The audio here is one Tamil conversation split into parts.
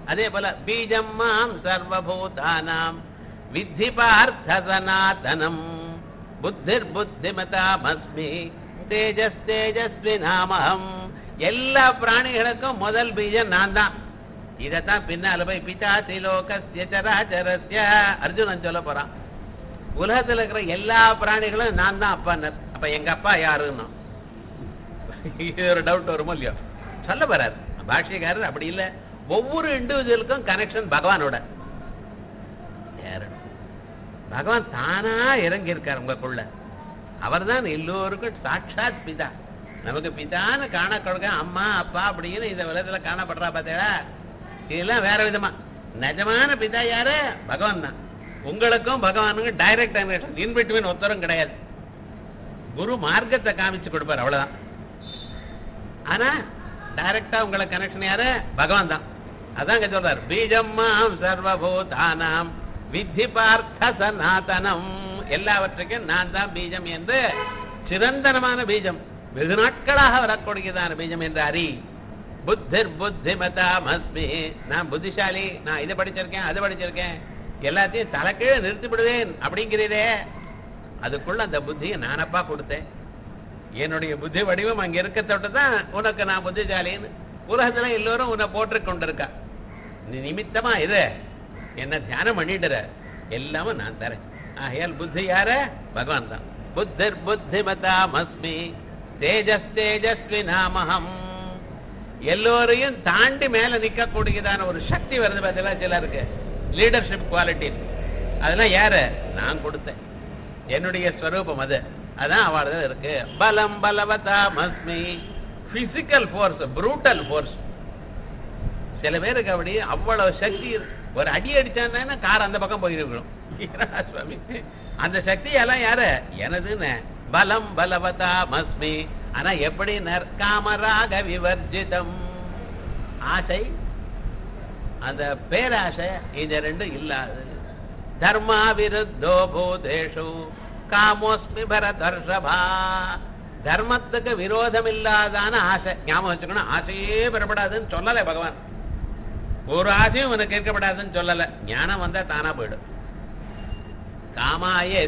அதே போல பீஜம் மாம் சர்வபூதானாம் வித்தி பார்த்த சனாதனம் புத்திர் புத்திமதாமஸ்மி தேஜஸ் தேஜஸ்வினாமஹம். எல்லா பிராணிகளுக்கும் முதல் பீஜம் நான் தான். இதத்தான் பின்னால போய் பிதாசி லோகஸ்ய சராச்சரஸ்ய அர்ஜுனன் சொல்ல போறான். உலகத்துல இருக்கிற எல்லா பிராணிகளும் நான் தான் அப்பா. அப்ப எங்க அப்பா யாருன்னா இது ஒரு டவுட் வருமோ இல்லையோ சொல்ல போறாரு பாஷ்யக்காரர். அப்படி இல்லை, ஒவ்வொரு இண்டிவிஜுவலுக்கும் கனெக்ஷன் பகவானோட. பகவான் தானா இறங்கி இருக்கார் உங்களுக்குள்ள. அவர் தான் எல்லோருக்கும் சாட்சாத் பிதா. நமக்கு பிதான்னு காண கொடுக்க அம்மா அப்பா அப்படின்னு இந்த உலகத்துல காணப்படுறா பார்த்தா, இதெல்லாம் வேற விதமா. நிஜமான பிதா யாரு? பகவான் தான். உங்களுக்கும் பகவானுக்கும் டைரக்ட் கனெக்ஷன், இன்பிட்வீன் ஒருத்தரும் கிடையாது. குரு மார்க்கத்தை காமிச்சு கொடுப்பார், அவ்வளவுதான். ஆனா டைரக்டா உங்களுக்கு கனெக்ஷன் யாரு? பகவான் தான். அதான் சொல்றார் பீஜம் மாம் சர்வபூதானாம் வித்தி பார்த்த சனாதனம். எல்லாவற்றுக்கும் நான் தான் பீஜம் என்று சிரந்தனமான பீஜம், வெகு நாட்களாக வரக்கூடியதான பீஜம் என்று அறி. புத்திர் புத்திமதாமஸ்மி, நான் புத்திசாலி, நான் இதை படிச்சிருக்கேன் அதை படிச்சிருக்கேன், எல்லாத்தையும் தலைக்கீழே நிறுத்திவிடுவேன் அப்படிங்கிறதே. அதுக்குள்ள அந்த புத்தியை நானப்பா கொடுத்தேன். என்னுடைய புத்தி வடிவம் அங்க இருக்க தொட்டுதான் உனக்கு நான் புத்திசாலின்னு உலகத்துல எல்லோரும் உன்னை போட்டு கொண்டிருக்கா. நீ நிமித்தமா இது என்ன தியானம் பண்ணிடுற, எல்லாமும் நான் தரேன். ஆகையால் புத்தி யார? பகவான் தான். புத்திர் புத்திமதாமஸ்மி தேஜஸ் தேஜஸ்வினாமஹம். எல்லோரையும் தாண்டி மேல நிக்கக்கூடியதான ஒரு சக்தி வருது பார்த்தீங்களா சிலருக்கு, லீடர்ஷிப் குவாலிட்டி. அதெல்லாம் யாரு? நான் கொடுத்தேன், என்னுடைய ஸ்வரூபம் அது. அதான் அவள் இருக்கு. பலம் பலவதாமஸ்மி, பிசிக்கல் ஃபோர்ஸ், ப்ரூட்டல் ஃபோர்ஸ். சில பேருக்கு அப்படி அவ்வளவு சக்தி. ஒரு அடி அடிச்சான்னா கார் அந்த பக்கம் போயிருக்கணும். சுவாமி அந்த சக்தி எல்லாம் யாரு? எனதுன்னு. பலம் பலவதாமஸ்மி. ஆனா எப்படி? காமராக விவர்ஜிதம். ஆசை, அந்த பேராசை, இது ரெண்டும் இல்லாது. தர்மா விருத்தோ பூதேஷு காமோஸ்மி பரதர்ஷபா. தர்மத்துக்கு விரோதம் இல்லாதான ஆசை. ஞாபகம் வச்சுக்கணும், ஆசையே பெறப்படாதுன்னு சொல்லலை பகவான். ஒரு ஆசையும் உனக்கு கேட்கப்படாதுன்னு சொல்லலை. ஞானம் வந்தா தானா போயிடும். காமாய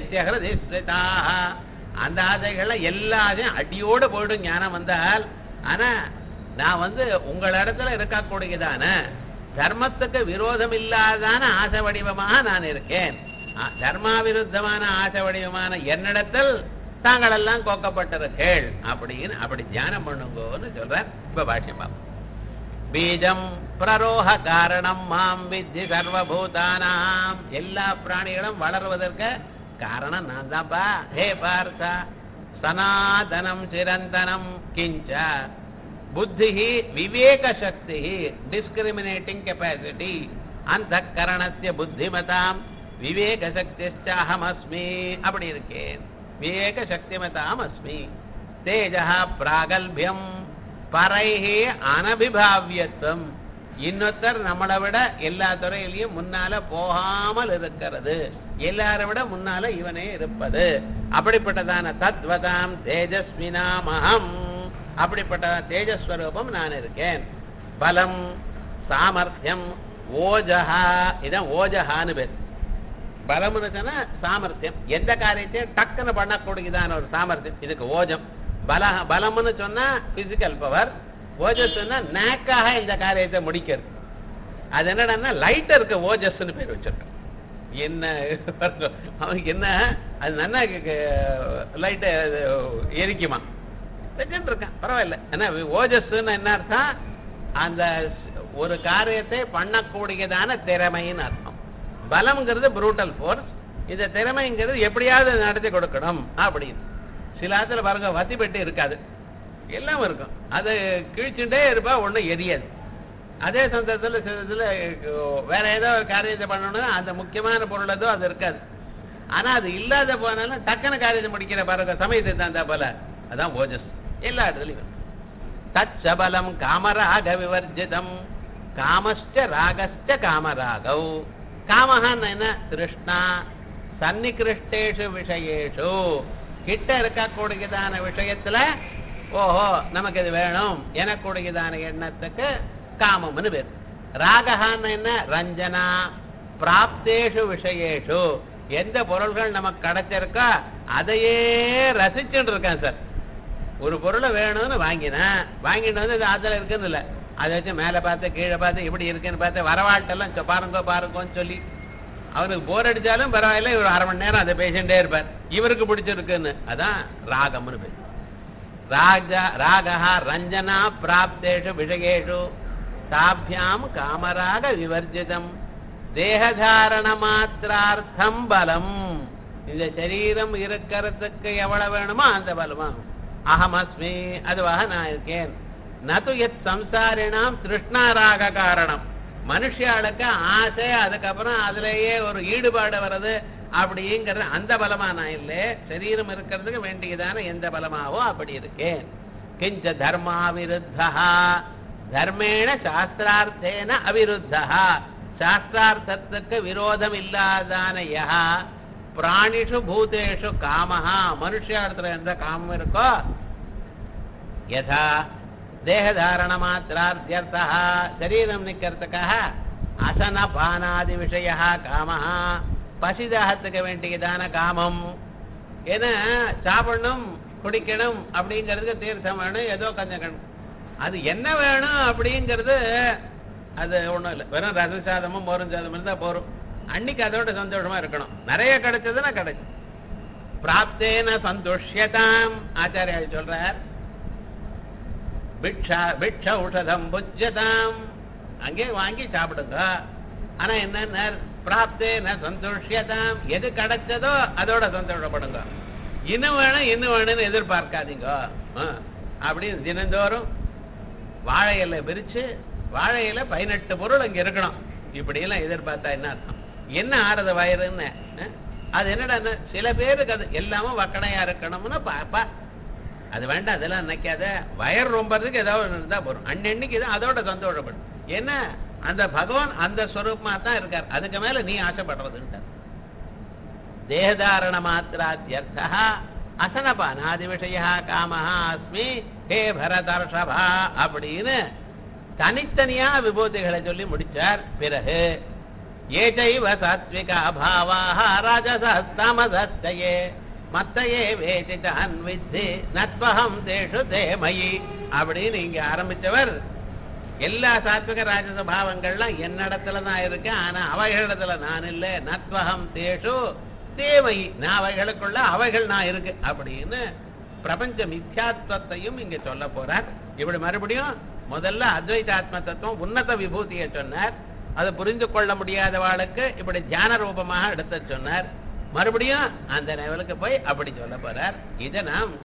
அந்த ஆசைகள்ல எல்லா ஆசையும் அடியோடு போயிடும் ஞானம் வந்தால். ஆனா நான் உங்களிடத்துல இருக்கக்கூடியதான தர்மத்துக்கு விரோதம் இல்லாதான ஆசை வடிவமாக நான் இருக்கேன். தர்மா விருத்தமான ஆசை வடிவமான என்னிடத்தில் தாங்கள் எல்லாம் கோக்கப்பட்டிருக்கேள் அப்படின்னு அப்படி தியானம் பண்ணுங்கன்னு சொல்றார். இப்ப பாஷ்யம் பாப்போம். பீஜம் பிரரோக காரணம் மாம் வித்தி சர்வபூதானாம். எல்லா பிராணிகளும் வளர்வதற்கு காரணம் நான் தான்ப்பா. ஹே பார்த்தா சனாதனம் சிரந்தனம் கிஞ்ச புத்தி விவேக சக்தி டிஸ்கிரிமினேட்டிங் கெப்பாசிட்டி அந்த கரணஸ்ய புத்திமதாம் விவேக சக்திஹமஸ்மி. அப்படி இருக்கேன். விவேக சக்திமதாம் அஸ்மி. தேஜா பிராகல்பியம் பரைஹே அனபிபாவியத்துவம். இன்னொருத்தர் நம்மளை விட எல்லா துறையிலையும் முன்னால போகாமல் இருக்கிறது, எல்லாரை விட முன்னால இவனே இருப்பது. அப்படிப்பட்டதான தத்வதாம் தேஜஸ்வினாமஹம். அப்படிப்பட்ட தேஜஸ்வரூபம் நான் இருக்கேன். பலம் சாமர்த்தியம் ஓஜஹா. இதான் ஓஜஹான்னு பேர். பலம்னு சொன்னா சாமர்த்தியம், எந்த காரியத்தையும் டக்குன்னு பண்ணக்கூடியதான ஒரு சாமர்த்தியம், இதுக்கு ஓஜம். பலம்னு சொன்னா பிசிக்கல் பவர், ஓஜஸ் சொன்னா நேக்காக இந்த காரியத்தை முடிக்கிறது. அது என்னடா லைட்டருக்கு ஓஜஸ்ன்னு பேர் வச்சிருக்கோம். என்ன அவனுக்கு என்ன அது நல்லா லைட்டை எரிக்குமா வச்சுட்டு இருக்கான், பரவாயில்ல. ஏன்னா ஓஜஸ்ன்னு என்ன அர்த்தம்? அந்த ஒரு காரியத்தை பண்ணக்கூடியதான திறமைன்னு அர்த்தம். பலம்ங்கிறது புரூட்டல் ஃபோர்ஸ், இந்த திறமைங்கிறது எப்படியாவது நடத்தி கொடுக்கணும் அப்படின்னு. சில இடத்துல பாருங்க வத்தி பெட்டி இருக்காது, எல்லாம் இருக்கும், அது கிழிச்சுட்டே இருப்பா, ஒன்றும் எரியாது. அதே சந்தர்ப்பத்தில் சில இதில் வேற ஏதோ ஒரு காரியத்தை பண்ணணும்னா அந்த முக்கியமான பொருள் ஏதோ அது இருக்காது. ஆனால் அது இல்லாத போனாலும் டக்குன்னு காரியத்தை முடிக்கிற பாருங்க சமயத்தை தந்தா போல, அதான் ஓஜஸ் எல்லா இடத்துலையும். தச்சபலம் காமராக விவர்ஜிதம் காமஸ்ட ராகஸ்ட காமராகவ். காமஹான்னு என்ன? திருஷ்ணா சன்னிகிருஷ்டேஷு விஷயேஷு. கிட்ட இருக்கக்கூடியதான விஷயத்துல ஓஹோ நமக்கு இது வேணும் எனக்கூடியதான எண்ணத்துக்கு காமம்னு பேர். ராகஹான்னு என்ன? ரஞ்சனா பிராப்தேஷு விஷயேஷு. எந்த பொருள்கள் நமக்கு கிடைச்சிருக்கோ அதையே ரசிச்சுட்டு இருக்கான் சார். ஒரு பொருளை வேணும்னு வாங்கிட்டு வந்து இது ஆத்துல இருக்குன்னு இல்லை, அதை வச்சு மேலே பார்த்து கீழே பார்த்து இப்படி இருக்குன்னு பார்த்து வரவாட்டெல்லாம் பாருங்கோன்னு சொல்லி அவனுக்கு போர் அடிச்சாலும் பரவாயில்ல, இவர் 1/2 மணி நேரம் அதை பேசிட்டே இருப்பார், இவருக்கு பிடிச்சிருக்குன்னு. அதான் ராகம்னு பேர். ராகா ரஞ்சனா பிராப்தேஷு விஷயேஷு தாபியாம் காமராக விவர்ஜிதம் தேகதாரண மாத்திரார்த்தம் பலம். இந்த சரீரம் இருக்கிறதுக்கு எவ்வளவு வேணுமோ அந்த பலமா அகமஸ்மி அதுவாக நான் இருக்கேன். நது எத் சம்சாரினாம் திருஷ்ணாராக காரணம். மனுஷாளுக்கு ஆசை, அதுக்கப்புறம் அதுலேயே ஒரு ஈடுபாடு வர்றது அப்படிங்கிறது அந்த பலமா நான் இல்லை. சரீரம் இருக்கிறதுக்கு வேண்டியதான எந்த பலமாவோ அப்படி இருக்கேன். கிஞ்ச தர்மா விருத்தா தர்மேண சாஸ்திரார்த்தேன அவிருத்தா. சாஸ்திரார்த்தத்துக்கு விரோதம் இல்லாதான யா பிராணிஷு பூதேஷு காமஹா. மனுஷார்த்தத்துல எந்த காமம் இருக்கோ யதா தேகதாரண மாத்திரார்த்தா சரீரம் நிக்கிறதுக்காக அசன பானாதி விஷய காமஹா பசிதாகத்துக்கு வேண்டியதான காமம். ஏன்னா சாப்பிடணும் குடிக்கணும் அப்படிங்கிறதுக்கு தீர்த்தம் வேணும், ஏதோ கொஞ்சம் அது என்ன வேணும் அப்படிங்கிறது அது ஒன்றும் இல்லை. வெறும் ரசசாதமும் மோரும் சாதமும் இருந்தால் போரும். அன்னைக்கு அதோட சந்தோஷமா இருக்கணும். நிறைய கிடைச்சதுன்னா கிடைச்சு பிராப்தேன சந்தோஷ்யதாம். ஆச்சாரியா சொல்றார் பிட்ச உஷதம் புஜ்யதாம். அங்கே வாங்கி சாப்பிடுங்க. ஆனா என்ன பிராப்தேன சந்தோஷ்யதாம். எது கிடைச்சதோ அதோட சந்தோஷப்படுங்க. இன்னும் வேணும்னு எதிர்பார்க்காதீங்க. அப்படின்னு தினந்தோறும் வாழை இலை பிரிச்சு வாழை இலை 18 பொருள் அங்க இருக்கணும். இப்படி எல்லாம் எதிர்பார்த்தா என்ன அர்த்தம்? என்ன ஆறுத வயிறுன்னு அது என்னடா? சில பேருக்கு அது எல்லாமும் வக்கணையா இருக்கணும்னு பாப்பா அது வேண்டாம், அதெல்லாம் நினைக்காத. வயர் ரொம்பறதுக்கு ஏதாவது இருந்தா போறோம். அன்னைக்கு அதோட சந்தோஷப்படும். என்ன அந்த பகவான் அந்த ஸ்வரூபமா தான் இருக்கார், அதுக்கு மேல நீ ஆசைப்படுறதுன்ட்டு. தேகதாரண மாத்திராத்யர்த்தா அசனபானாதி விஷய காமஹா அஸ்மி ஹே பரதர்ஷபா அப்படின்னு தனித்தனியா விபூதிகளை சொல்லி முடிச்சார். பிறகு ஏதைவ சாத்விகா பாவாஹ ராஜசஸ்தமசஸ்தயே மத்தையே வேதிதான் வித்தி நத்வஹம் தேஷு தேமயி அப்படின்னு இங்க ஆரம்பிச்சவர். எல்லா சாத்விக ராஜச பாவங்கள்லாம் என்னிடத்துல தான் இருக்கு, ஆனா அவைகளிடத்துல நான் இல்லை. நத்வஹம் தேஷு தேமயி, நான் அவைகளுக்குள்ள அவைகள் நான் இருக்கு அப்படின்னு பிரபஞ்ச மித்யாத்வத்தையும் இங்க சொல்ல போறார். இப்படி மறுபடியும் முதல்ல அத்வைத ஆத்ம தத்துவம் உன்னத விபூதியை சொன்னார். அது புரிந்து கொள்ள முடியாதவாளுக்கு இப்படி தியான ரூபமாக எடுத்து சொன்னார். மறுபடியும் அந்த லெவலுக்கு போய் அப்படி சொல்ல போறார். இதை நாம்